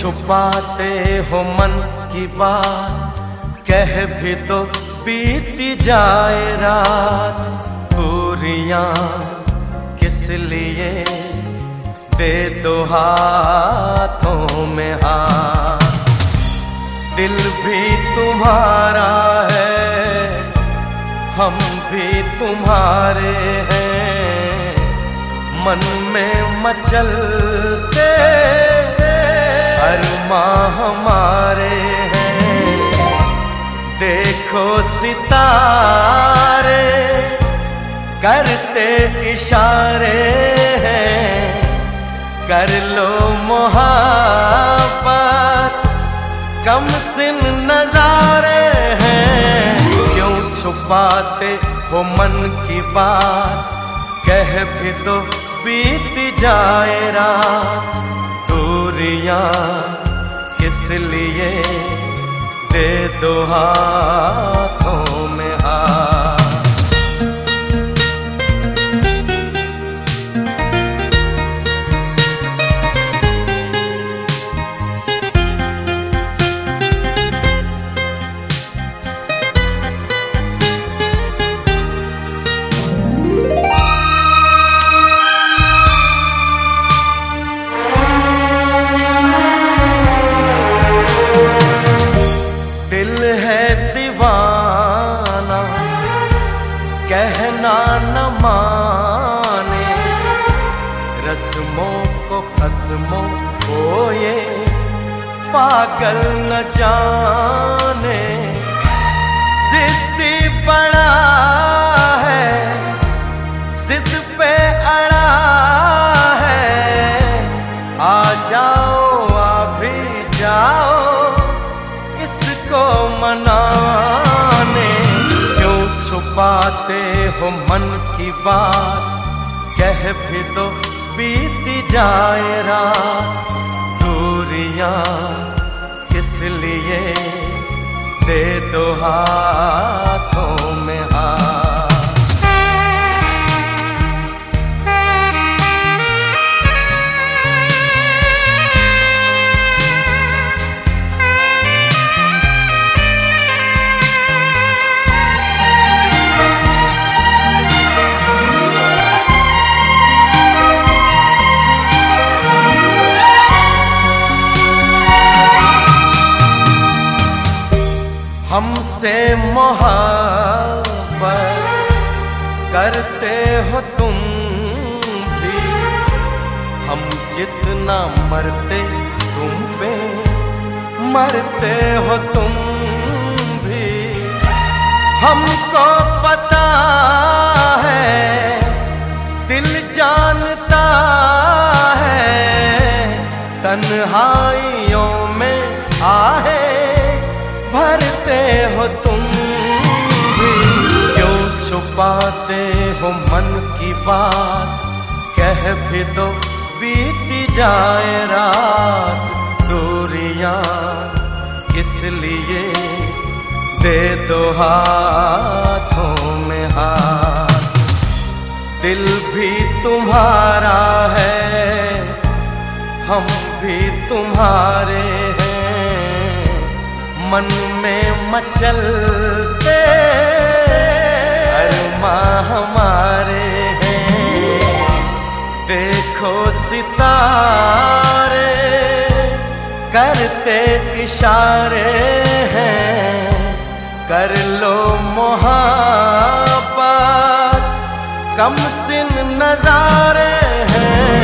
छुपाते हो मन की बात, कह भी तो बीती जाए रात। दूरियां किस लिए, दे दो हाथों में हाथ। दिल भी तुम्हारा है, हम भी तुम्हारे हैं, मन में मचलते अरमां हमारे हैं। देखो सितारे करते इशारे हैं, कर लो मोहब्बत कम सिन नजारे हैं। क्यों छुपाते हो मन की बात, कह भी तो बीत जाए रात। दूरियां किस लिए, दे दो हाथों में हाथ। दिल है दीवाना, कहना न माने, रस्मों को कसमों को ये पागल न जाने। जिद्दी बड़ा है, जिद पे अड़ा है, आ जाओ आ भी जाओ इसको मनाने। क्यों छुपाते हो मन की बात, कह भी तो बीती जाए रात। दूरियां किस लिए, दे दो हाथों में हाथ। हमसे मोहब्बत करते हो तुम भी, हम जितना मरते तुम पे मरते हो तुम भी। हमको पता है, दिल जानता है, तन्हाइयों में आहे भरते हो तुम भी। क्यों छुपाते हो मन की बात, कह भी तो बीती जाए रात। दूरियां किस लिए, दे दो हाथों में हाथ। दिल भी तुम्हारा है, हम भी तुम्हारे हैं, मन में मचलते अरमां हमारे हैं। देखो सितारे करते इशारे हैं, कर लो मोहब्बत कम सिन नजारे हैं।